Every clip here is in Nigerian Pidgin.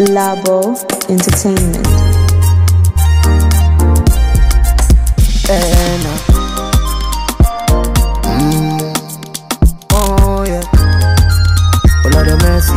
Labo Entertainment. Oh yeah. Oh Lord have mercy.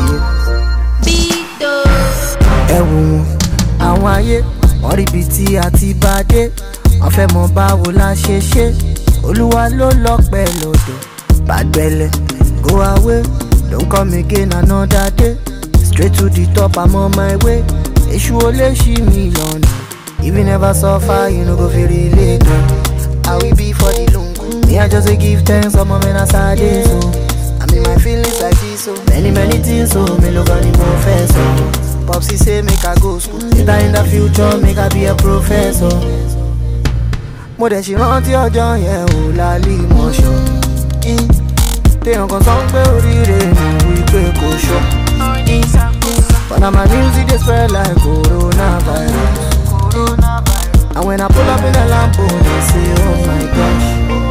Ẹ̀wù àwọn ayé wọ́n rí ibi tí a ti bá dé. Wọ́n fẹ́ mọ báwo la ṣe ṣe. Olúwa ló lọ́pẹ́ lọ́dọ̀. Bàgbẹ́lẹ̀ go away. Don't come again another day. Straight to the top, I'm on my way. Èṣù ò lè ṣí mi lọ́nà. If you never suffer, you no go feel relate. I will be for the lungu. Me, I just dey give thanks for my men as I dey so. I mean my feelings like this so. Many things so. Me look on the professor. Popsy say make I go school. Later in the future, make I be a professor. Mo dẹ̀ ṣì rántí ọjọ́ yẹn ò lálẹ́ ìmọ̀ṣọ́. Téèyàn kan sọ pé oríire mi wípé kò ṣọ́. But now my music dey spread like coronavirus. And when I pull up in a Lambo, they say, oh my gosh.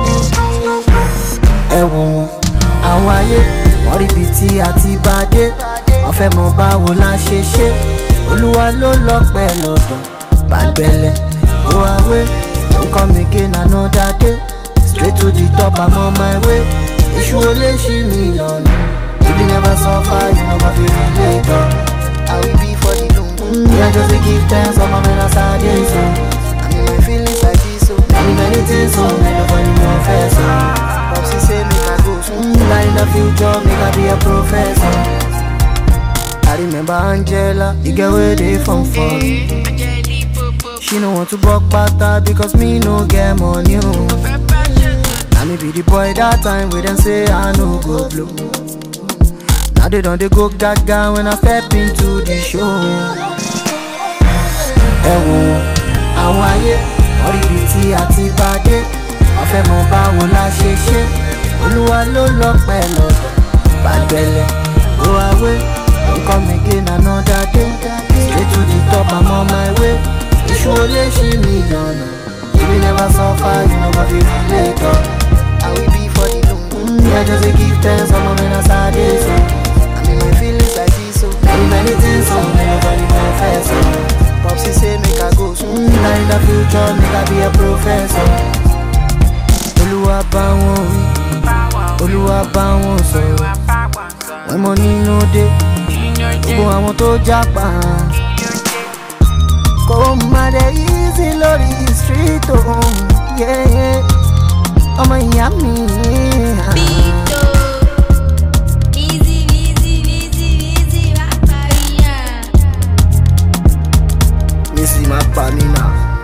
Ẹ̀wọ̀n àwọn ayé wọ́n rí ibi tí a ti bá dé. Wọ́n fẹ́ mọ báwo la ṣe ṣe. Olúwa ló lọ́pẹ́ lọ́dọ̀. Bàgbẹ́lẹ̀ go away. Don't come again another day. Straight to the top, I'm on my way. Èṣù ò lè ṣí mi lọ́nà. If you never suffer, you no go feel relate. I will be for the lungu. Me, I just dey give thanks for my men as I dey so. I mean my feelings like this so. Many things so. Me nobody know first so. Popsy say make I go school. Like in the future, make I be a professor. I remember Angela, the girl where they from. She no want to buck pata because me no get money. Now me be the boy that time where them say I no go blow. Now they don't go gaga when I step into the show. Ẹ̀wọ̀n àwọn ayé wọ́n rí ibi tí a ti bá dé. Wọ́n fẹ́ mọ báwo la ṣe ṣe. Olúwa ló lọ́pẹ́ lọ́dọ̀. Bàgbẹ́lẹ̀ go away. Don't come again another day. Straight to the top, I'm on my way. Èṣù ò lè ṣí mi lọ́nà. If you never suffer, you no go feel relate. I will be for the lungu. Me, I just dey give thanks for my men as I dey so. I mean my feelings like this so. Many things so. Me nobody confess so. Popsy say make I go school. Now in the future, make I be a professor. Olúwa bá wọn wí. Olúwa bá wọn sọ̀rọ̀. When money no dey. Gbogbo àwọn tó jápa. Kò má dé easy lórí street o. Ọmọ ìyá mi. Missy má pa mí náà.